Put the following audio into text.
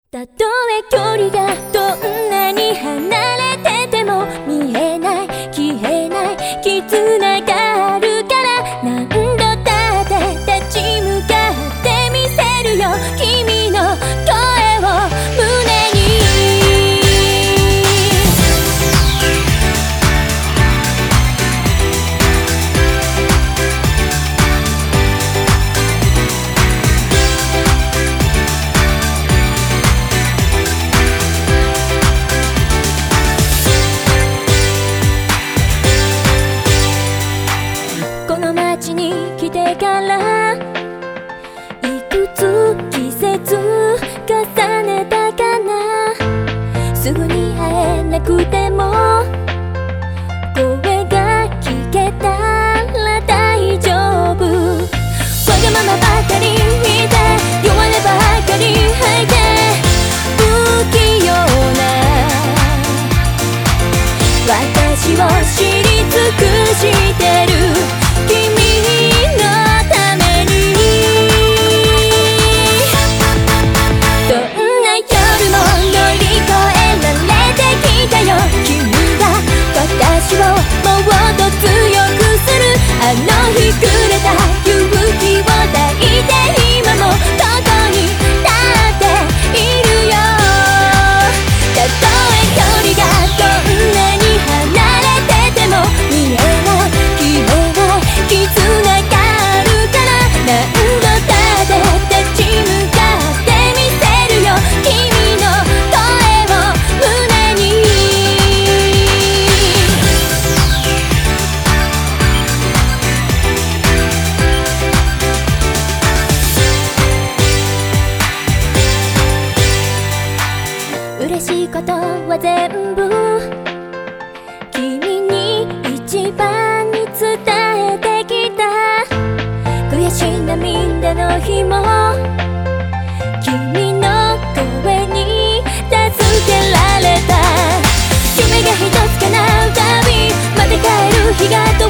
たとえ距離がどんなに離れてても見えない消えない絆があるから何度だって立ち向かってみせるよ君の声を胸に街に来てからいくつ季節重ねたかなすぐに会えなくても声が聞けたら大丈夫わがままばかりで弱音ばかり吐いて不器用な私を知り尽くしてる君のためにどんな夜も乗り越えられてきたよ君が私をもっと強くするあの日くれた勇気を抱いて今もここに立っているよたとえ距離がどんなに離れてても見えない消えない絆があるから何度だって立ち向かってみせるよ君の声を胸に嬉しいことは全部君に一番に伝えてきた悔しい涙の日も君の声に助けられた夢が一つ叶うたびまた帰る日が